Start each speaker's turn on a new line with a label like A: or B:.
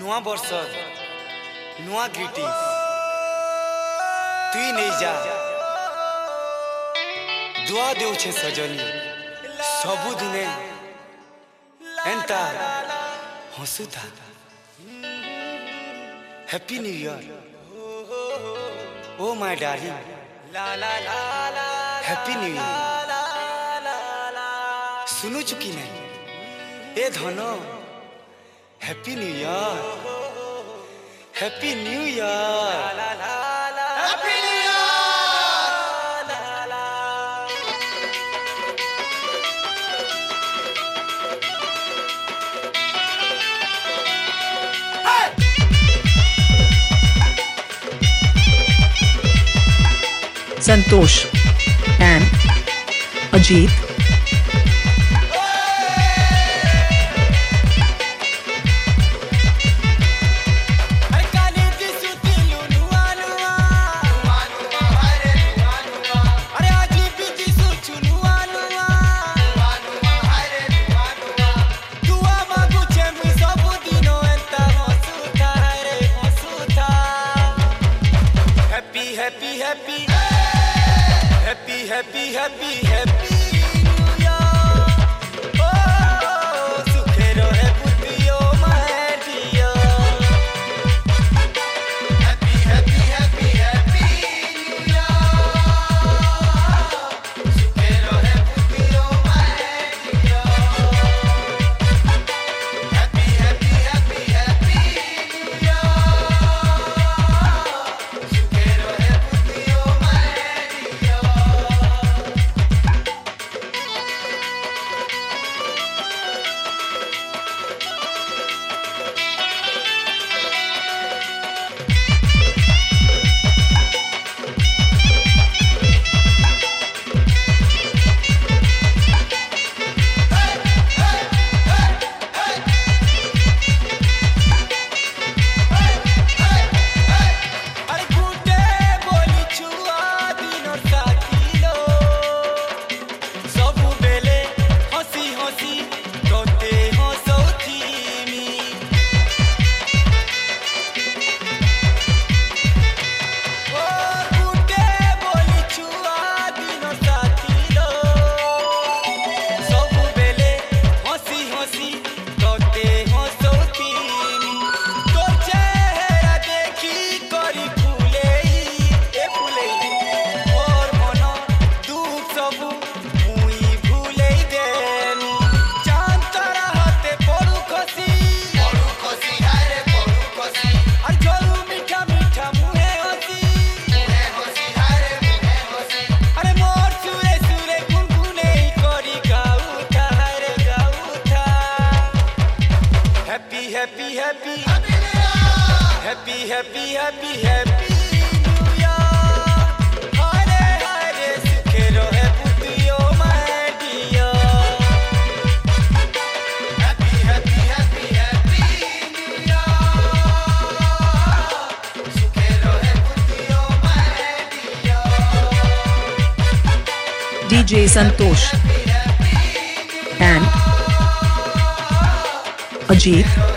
A: नुआ वर्ष नुआ ग्रीटिंग्स तुई नहीं जा दुआ देउछे सजनी सबु दिने एंता हंसु था। Happy new year oh my darling, happy new year. सुनु चुकी नहीं ए धनो, happy new year, happy new year, happy new year.
B: Santosh and Ajit.
A: Happy, happy, happy New Year. Oh, sukhero hai putiyo my dear. Happy, happy, happy, happy New Year. Sukhero hai putiyo my dear. Happy, happy, happy, happy New Year. Sukhero hai putiyo my dear. Happy, happy, happy, happy, happy, happy New Year. Hare Hare, sukhero hai putiyo my dear. Happy, happy, happy, happy New Year. Sukhero hai putiyo my dear.
B: DJ Santosh and Ajit.